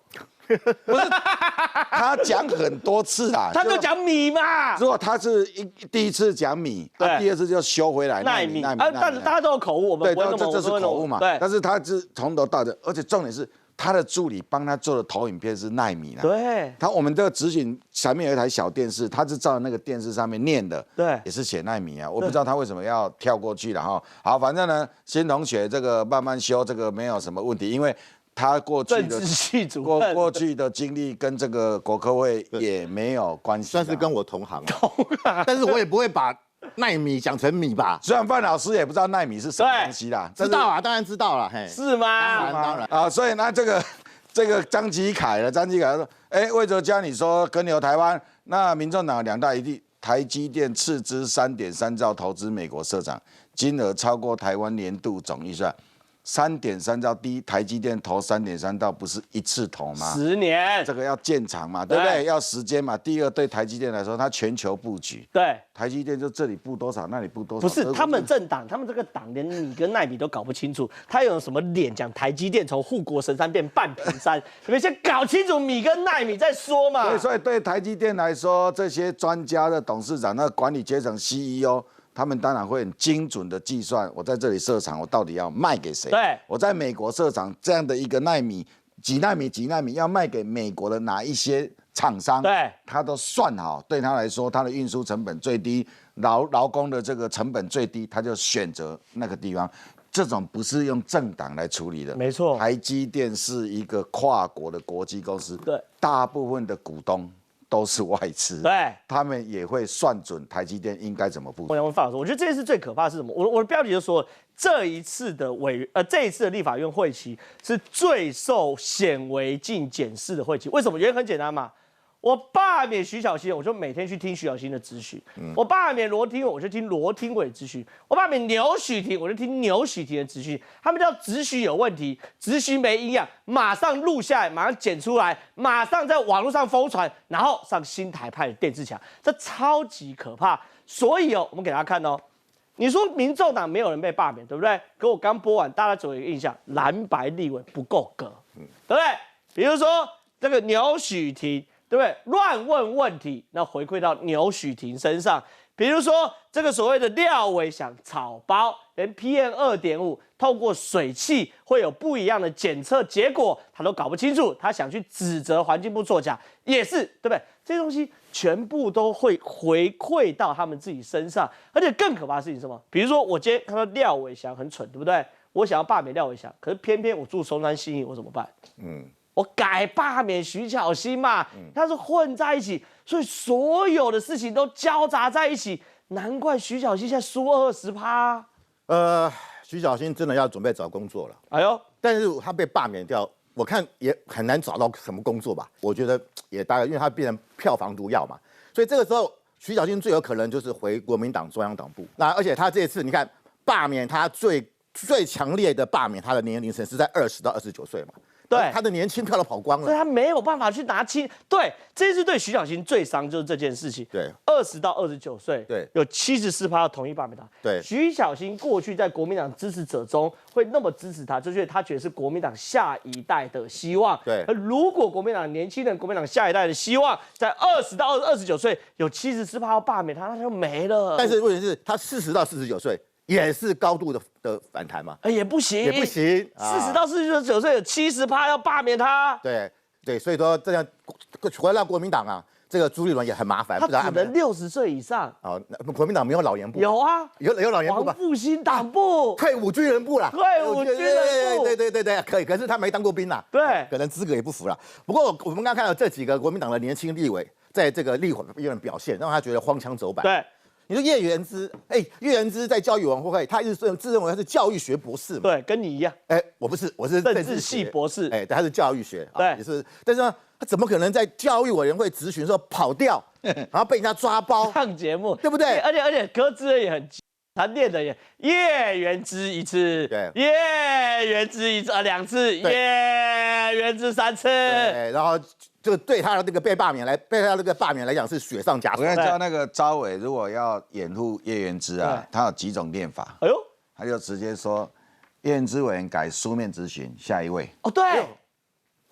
不是，他讲很多次啊， 他就讲米嘛。 如果他是一第一次讲米，啊，第二次就修回来奈米，啊，但是大家都有口误，我们对， 不会那么这这是口误嘛。 对， 但是他是从头到尾，而且重点是他的助理帮他做的投影片是奈米啦。 对， 他我们这个执行前面有一台小电视，他是照那个电视上面念的， 对， 也是写奈米啊。我不知道他为什么要跳过去了哈。好，反正呢，新同学这个慢慢修，这个没有什么问题，因为。他过去的过过去的经历跟这个国科会也没有关系， 算是跟我同行啊，但是我也不会把奈米讲成米吧。 虽然范老师也不知道奈米是什么东西啦， 知道啊，当然知道了，嘿， 是吗？ 当然当然啊，所以呢，这个这个张吉凯呢，张吉凯说，哎，魏哲家你说跟牛台湾，那民众党两大一地，台积电斥资三点三兆投资美国设厂，金额超过台湾年度总预算。三点三兆，第一，台积电投三点三兆，不是一次投吗？ 十年， 这个要建厂嘛，对不对？要时间嘛。第二，对台积电来说，它全球布局， 对， 台积电就这里布多少，那里布多少。 不是，他们政党，他们这个党连米跟奈米都搞不清楚，他有什么脸讲台积电从护国神山变半瓶山？你们先搞清楚米跟奈米再说嘛。 所以，所以对台积电来说，这些专家的董事长、那管理阶层 C E O。他们当然会很精准的计算，我在这里设厂，我到底要卖给谁？ 对， 我在美国设厂这样的一个奈米、几奈米、几奈米，要卖给美国的哪一些厂商？ 对， 他都算好，对他来说，他的运输成本最低，劳劳工的这个成本最低，他就选择那个地方。这种不是用政党来处理的， 没错。 台积电是一个跨国的国际公司， 对， 大部分的股东。都是外资， 对， 他们也会算准台积电应该怎么布局。 我想问范老师，我觉得这件事最可怕的是什么？我我的标题就说，这一次的委呃这一次的立法院会期是最受显微镜检视的会期。为什么？原因很简单嘛。我罢免徐小新，我就每天去听徐小新的质询；嗯、我罢免罗听伟，我就听罗听伟质询；我罢免牛许婷，我就听牛许婷的质询。他们叫质询有问题，质询没营养，马上录下来，马上剪出来，马上在网络上疯传，然后上新台派的电视墙，这超级可怕。所以哦，我们给大家看哦，你说民众党没有人被罢免，对不对？可我刚播完，大家总有一个印象，蓝白立委不够格，嗯、对不对？比如说这个牛许婷。对不对？乱问问题，那回馈到牛许婷身上。比如说这个所谓的廖伟翔草包，连 P M 二点五透过水汽会有不一样的检测结果，他都搞不清楚，他想去指责环境部作假，也是对不对？这些东西全部都会回馈到他们自己身上，而且更可怕的事情是什么？比如说我今天看到廖伟翔很蠢，对不对？我想要罢免廖伟翔，可是偏偏我住松山信义，我怎么办？嗯。我改罢免徐巧芯嘛，他是混在一起，所以所有的事情都交杂在一起，难怪徐巧芯现在输二十趴。 呃，徐小新真的要准备找工作了。 哎呦， 但是他被罢免掉，我看也很难找到什么工作吧。我觉得也大概，因为他变成票房毒药嘛，所以这个时候徐小新最有可能就是回国民党中央党部。那而且他这次你看罢免他最最强烈的罢免他的年龄层是在二十到二十九岁嘛。 对， 他的年轻票都跑光了， 所以他没有办法去拿清。对，这次对徐小新最伤就是这件事情。 对， 二十到二十九岁， 对， 有七十四趴要同意罢免他。 对， 徐小新过去在国民党支持者中会那么支持他，就是他觉得是国民党下一代的希望。 对， 而如果国民党年轻人、国民党下一代的希望在二十到二十九岁有七十四趴要罢免他，那就没了。 但是问题是，他四十到四十九岁。也是高度的的反弹嘛？ 哎，也不行， 也不行。 四十到四十九岁有七十趴要罢免他。 对对，所以说这样回到国民党啊，这个朱立伦也很麻烦。 他只能六十岁以上。 哦，国民党没有老年部。 有啊， 有有老年部吧？ 复兴党部， 退伍军人部啦。 退伍军人部， 对对对对，可以。可是他没当过兵啦， 对， 可能资格也不符啦。不过我们刚刚看到这几个国民党的年轻立委在这个立法院表现，让他觉得荒腔走板。 对。 你说叶元之，哎、欸，叶元之在教育委员会，他一直自认为他是教育学博士嘛？ 对，跟你一样。 哎、欸，我不是，我是政治系博士。 哎、欸，他是教育学， 对， 啊、也是。但是呢，他怎么可能在教育委员会质询的时候跑掉，然后被人家抓包上节目， 对不对？ 而且而且柯志恩也很，他念的也叶元之一次， 对， 叶元之一次啊两次，叶元之三次， 对，然后。就对他的这个被罢免来，被他这个罢免来讲是雪上加霜。 我跟你叫那个招委，如果要掩护叶元之啊，他有几种念法。 哎呦， 他就直接说，叶元之委员改书面质询，下一位。 哦，对，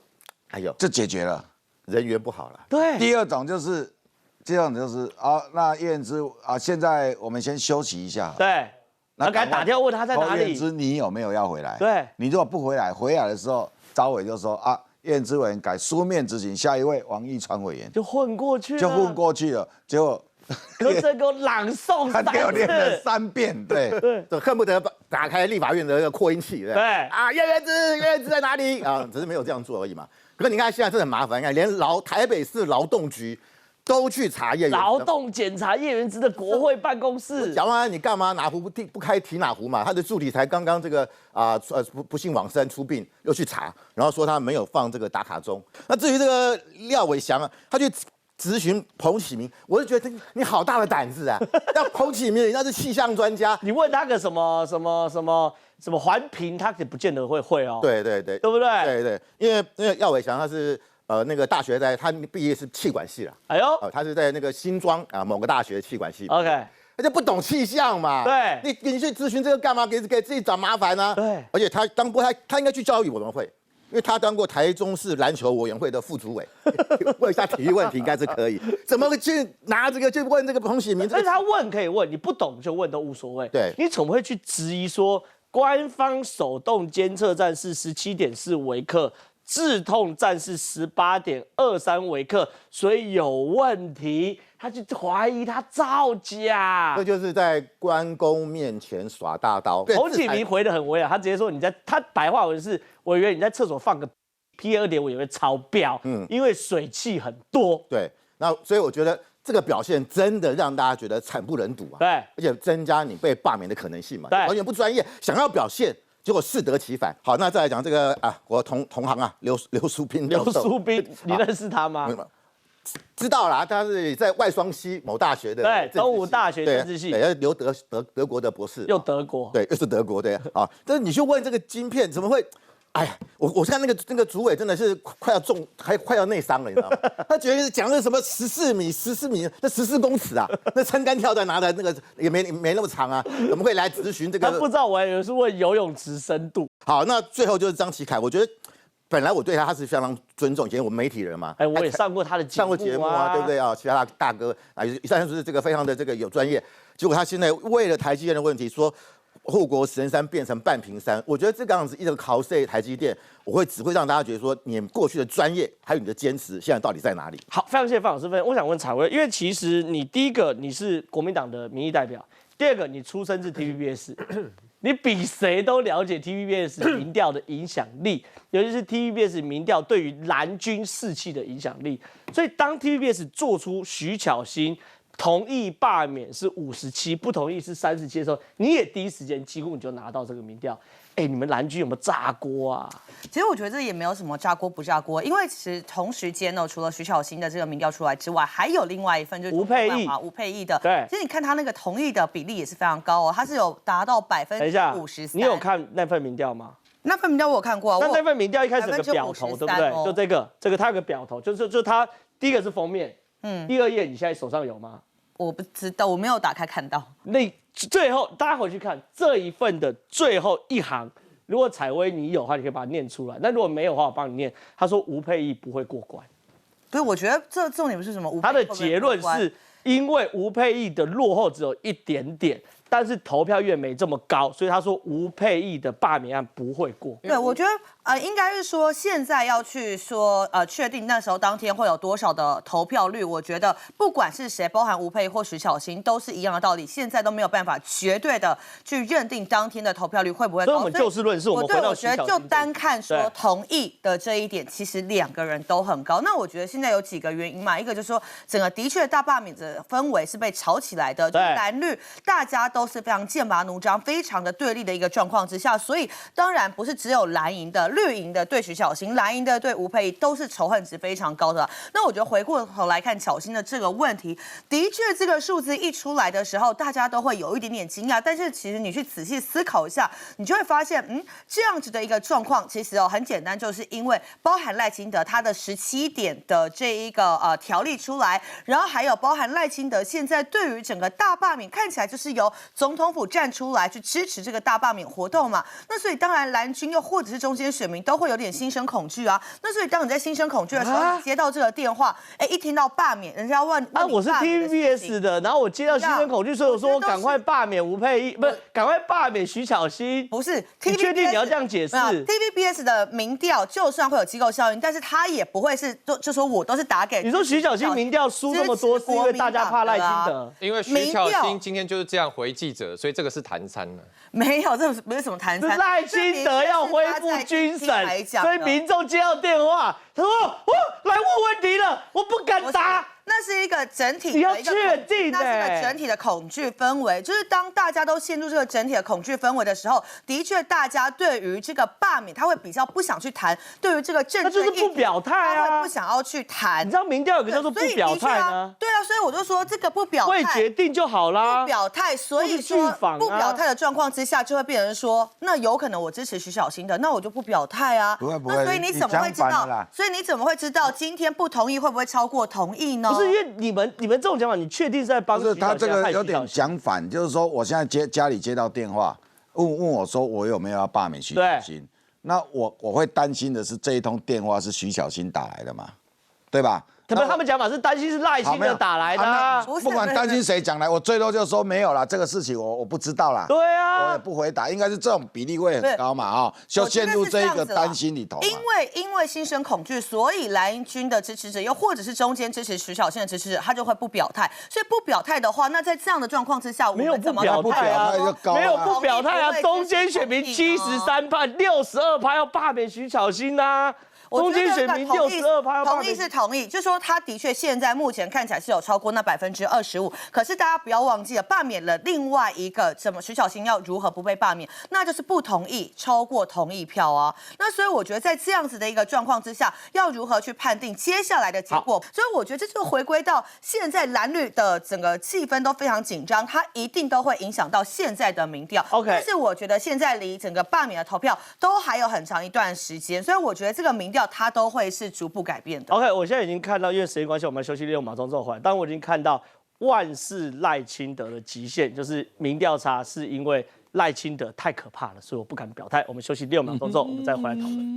哎呦， 就解决了， 人缘不好了。 对。 第二种就是，第二种就是啊，那叶元之啊，现在我们先休息一下。 对。然后赶紧打电话问他在哪里。 叶元之，你有没有要回来？ 对。 你如果不回来，回来的时候，召委就说啊，叶元之委员改书面执行，下一位王一川委员就混过去了， 就混过去了，结果。 柯震给我朗诵三次， 他练了三遍，对对，恨不得打开立法院的那个扩音器，对对啊，叶元之，叶元之在哪里啊？只是没有这样做而已嘛。可是你看现在真的很麻烦，你看连劳台北市劳动局都去查叶元之， 劳动检查叶元之的国会办公室。 蒋万安，你干嘛哪壶不提不开提哪壶嘛？他的助理才刚刚这个啊呃不不幸往生出殡，又去查，然后说他没有放这个打卡钟。那至于这个廖伟翔啊，他去。咨询彭启明，我就觉得你好大的胆子啊！要彭启明，人家是气象专家， 你问他个什么什么什么什么环评，他也不见得会会哦。 对对对， 对不对？ 对对，因为因为廖伟翔他是呃那个大学在他毕业是气管系啦， 哎呦， 呃、他是在那个新庄啊某个大学气管系。 OK， 他就不懂气象嘛。 对， 你你去咨询这个干嘛？给给自己找麻烦呢、啊？ 对， 而且他当过他他应该去教育委员会。因为他当过台中市篮球委员会的副主委，问一下体育问题应该是可以。怎么去拿这个去问这个彭启明？ 但是他问可以问，你不懂就问都无所谓。 对， 你怎么会去质疑说官方手动监测站是十七点四微克，致痛站是十八点二三微克，所以有问题？他就怀疑他造假， 这就是在关公面前耍大刀。 彭启明回得很委婉，他直接说你在他白话文是委员你在厕所放个 P M 二点五也会超标，嗯，因为水汽很多。 对，那所以我觉得这个表现真的让大家觉得惨不忍睹啊。 对， 而且增加你被罢免的可能性嘛。 对， 完全不专业，想要表现。结果适得其反。好，那再来讲这个啊，我同同行啊，刘刘淑斌刘淑斌，你认识他吗？ 知道啦，他是在外双溪某大学的， 对，东吴大学政治系， 对，留德德德国的博士， 又德国， 对，又是德国，对啊。但是你去问这个晶片，怎么会？哎呀，我我看那个那个主委真的是快要中，还快要内伤了，你知道吗？他觉得讲的什么十四米、十四米，那十四公尺啊，那撑杆跳在拿的那个也没没那么长啊，怎么会来咨询这个？ 他不知道，我以为是问游泳池深度。 好，那最后就是张启凯，我觉得。本来我对他他是非常尊重，以前我们媒体人嘛， 哎，我也上过他的节目、啊， 上过节目啊，对不对啊？其他大哥啊，也算是这个非常的这个有专业。结果他现在为了台积电的问题，说护国神山变成半屏山，我觉得这个样子一直考试台积电，我会只会让大家觉得说，你过去的专业还有你的坚持，现在到底在哪里？ 好，非常谢谢范老师分享。我想问采薇，因为其实你第一个你是国民党的民意代表，第二个你出身自 T V B S。你比谁都了解 T V B S 民调的影响力，尤其是 T V B S 民调对于蓝军士气的影响力。所以当 T V B S 做出徐巧芯同意罢免是五十七，不同意是三十七的时候，你也第一时间几乎你就拿到这个民调。哎，你们蓝军有没有炸锅啊？ 其实我觉得这也没有什么炸锅不炸锅，因为其实同时间呢，除了徐巧芯的这个民调出来之外，还有另外一份就是吴佩益， 吴佩益的。 对， 其实你看他那个同意的比例也是非常高哦，他是有达到百分之五十三。 你有看那份民调吗？ 那份民调我有看过、啊。 那那份民调一开始有个表头，对不对？就这个，这个它有个表头，就是就它第一个是封面，嗯，第二页你现在手上有吗？ 我不知道，我没有打开看到。 那最后大家回去看这一份的最后一行。如果采薇你有的话，你可以把它念出来。那如果没有的话，我帮你念。他说吴佩益不会过关。 对，我觉得这重点不是什么吴佩益。 他的结论是因为吴佩益的落后只有一点点，但是投票率没这么高，所以他说吴佩益的罢免案不会过。 对，我觉得呃应该是说现在要去说呃确定那时候当天会有多少的投票率，我觉得不管是谁，包含吴佩益或徐巧芯，都是一样的道理。现在都没有办法绝对的去认定当天的投票率会不会高。 所以我们就事论事，我们回到徐巧芯。 我觉得就单看说同意的这一点，其实两个人都很高。那我觉得现在有几个原因嘛，一个就是说整个的确大罢免的氛围是被炒起来的，就是蓝绿大家都是非常剑拔弩张、非常的对立的一个状况之下，所以当然不是只有蓝营的、绿营的对徐巧芯，蓝营的对吴佩益都是仇恨值非常高的。那我觉得回过头来看巧芯的这个问题，的确这个数字一出来的时候，大家都会有一点点惊讶，但是其实你去仔细思考一下，你就会发现，嗯，这样子的一个状况，其实哦很简单，就是因为包含赖清德他的十七点的这一个呃条例出来，然后还有包含赖清德现在对于整个大罢免看起来就是由总统府站出来去支持这个大罢免活动嘛。那所以当然蓝军又或者是中间选民都会有点心生恐惧啊。那所以当你在心生恐惧的时候，啊、你接到这个电话，哎，一听到罢免，人家问啊，我是 T V B S 的，然后我接到心生恐惧，所以我说我赶快罢免吴佩益，不是赶快罢免徐巧芯， 不是， 你确定你要这样解释 ？T V B S 的民调就算会有机构效应，但是他也不会是就就说我都是打给你说徐巧芯民调输那么多，是因为大家怕赖清德？ 因为徐巧芯今天就是这样回记者，所以这个是谈餐了。 没有，这没有什么谈餐。 赖清德要恢复军审，所以民众接到电话，他说：“我来问问题了，我不敢答。” 那是一个整体的一个，你要确定， 那是一个整体的恐惧氛围。就是当大家都陷入这个整体的恐惧氛围的时候，的确大家对于这个罢免，他会比较不想去谈。对于这个政治， 那就是不表态啊， 他会不想要去谈。 你知道民调有个叫做不表态呢？ 对啊，所以我就说这个不表态， 会决定就好啦。 不表态，所以说不表态的状况之下，就会变成说，那有可能我支持徐巧芯的，那我就不表态啊。 不会不会。 那所以你怎么会知道？所以你怎么会知道今天不同意会不会超过同意呢？ 不是因为你们。你们这种讲法，你确定是在帮？ 不是，他这个有点讲反，就是说，我现在接家里接到电话，问问我说我有没有要罢免徐巧芯？那我我会担心的是这一通电话是徐巧芯打来的嘛，对吧？ 他们他们讲法是担心是赖清德打来的、啊， 不管担心谁讲来，我最多就说没有啦，这个事情我我不知道啦。 对啊， 我也不回答，应该是这种比例会很高嘛啊、哦，就陷入这一个担心里头。 因为因为心生恐惧，所以蓝军的支持者又或者是中间支持徐巧芯的支持者，他就会不表态。所以不表态的话，那在这样的状况之下， 没有不表态啊，没有不表态啊，中间选民七十三趴，六十二趴要罢免徐巧芯呐。中间选民六十二趴， 同意是同意，就说他的确现在目前看起来是有超过那百分之二十五，可是大家不要忘记了，罢免了另外一个什么徐巧芯要如何不被罢免，那就是不同意超过同意票啊。那所以我觉得在这样子的一个状况之下，要如何去判定接下来的结果？所以我觉得这就回归到现在蓝绿的整个气氛都非常紧张，它一定都会影响到现在的民调。 OK， 但是我觉得现在离整个罢免的投票都还有很长一段时间，所以我觉得这个民调它都会是逐步改变的。 OK， 我现在已经看到，因为时间关系，我们休息六秒钟之后回来。但我已经看到万事赖清德的极限，就是民调差，是因为赖清德太可怕了，所以我不敢表态。我们休息六秒钟之后，我们再回来讨论。